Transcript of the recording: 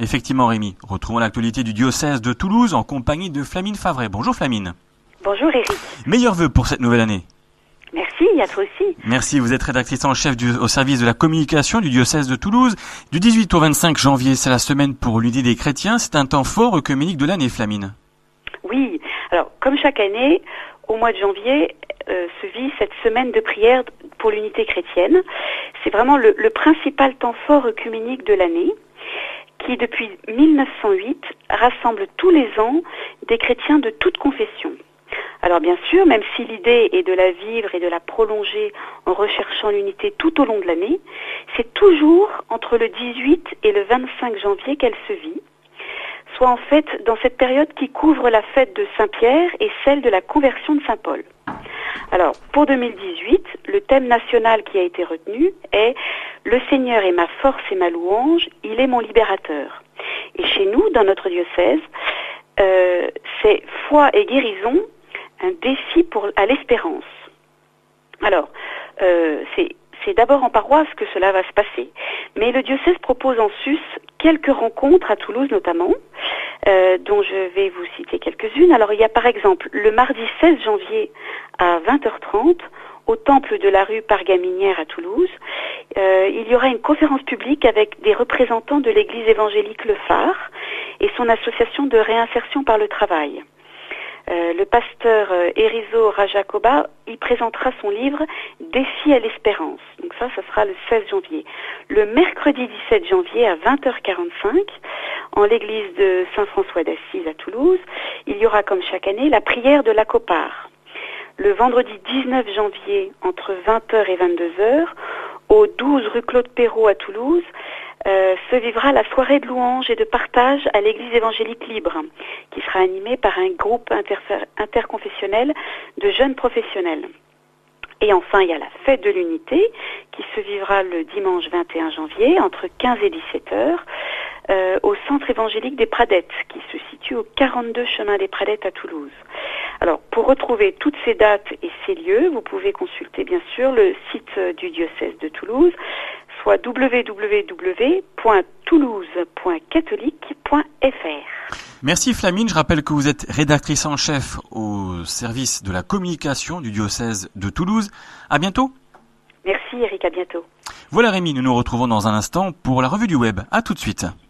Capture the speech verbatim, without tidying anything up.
Effectivement Rémi, retrouvons l'actualité du diocèse de Toulouse en compagnie de Flamine Favret. Bonjour Flamine. Bonjour Eric. Meilleurs vœux pour cette nouvelle année. Merci, à toi aussi. Merci, vous êtes rédactrice en chef du, au service de la communication du diocèse de Toulouse. Du dix-huit au vingt-cinq janvier, c'est la semaine pour l'unité des chrétiens. C'est un temps fort œcuménique de l'année, Flamine. Oui, alors comme chaque année, au mois de janvier euh, se vit cette semaine de prière pour l'unité chrétienne. C'est vraiment le, le principal temps fort œcuménique de l'année, qui depuis mille neuf cent huit rassemble tous les ans des chrétiens de toute confession. Alors bien sûr, même si l'idée est de la vivre et de la prolonger en recherchant l'unité tout au long de l'année, c'est toujours entre le dix-huit et le vingt-cinq janvier qu'elle se vit, soit en fait dans cette période qui couvre la fête de Saint-Pierre et celle de la conversion de Saint-Paul. Alors, pour deux mille dix-huit, le thème national qui a été retenu est « Le Seigneur est ma force et ma louange, il est mon libérateur ». Et chez nous, dans notre diocèse, euh, c'est foi et guérison, un défi pour, à l'espérance. Alors, euh, c'est, c'est d'abord en paroisse que cela va se passer. Mais le diocèse propose en sus quelques rencontres, à Toulouse notamment, euh, dont je vais vous citer quelques-unes. Alors, il y a par exemple le mardi seize janvier à vingt heures trente, au temple de la rue Pargaminière à Toulouse, euh, il y aura une conférence publique avec des représentants de l'église évangélique Le Phare et son association de réinsertion par le travail. Euh, le pasteur euh, Erizo Rajakoba y présentera son livre « Défi à l'espérance ». Donc ça, ça sera le seize janvier. Le mercredi dix-sept janvier à vingt heures quarante-cinq, en l'église de Saint-François d'Assise à Toulouse, il y aura comme chaque année la prière de l'Acopar. Le vendredi dix-neuf janvier, entre vingt heures et vingt-deux heures, au douze rue Claude Perrault à Toulouse, Euh, se vivra la soirée de louange et de partage à l'église évangélique libre, qui sera animée par un groupe inter- interconfessionnel de jeunes professionnels. Et enfin, il y a la fête de l'unité, qui se vivra le dimanche vingt et un janvier, entre quinze et dix-sept heures, euh, au centre évangélique des Pradettes, qui se situe au quarante-deux chemin des Pradettes à Toulouse. Alors, pour retrouver toutes ces dates et ces lieux, vous pouvez consulter bien sûr le site du diocèse de Toulouse, soit w w w point toulouse point catholique point f r. Merci Flamine, je rappelle que vous êtes rédactrice en chef au service de la communication du diocèse de Toulouse. À bientôt. Merci Eric, à bientôt. Voilà Rémi, nous nous retrouvons dans un instant pour la revue du web. À tout de suite.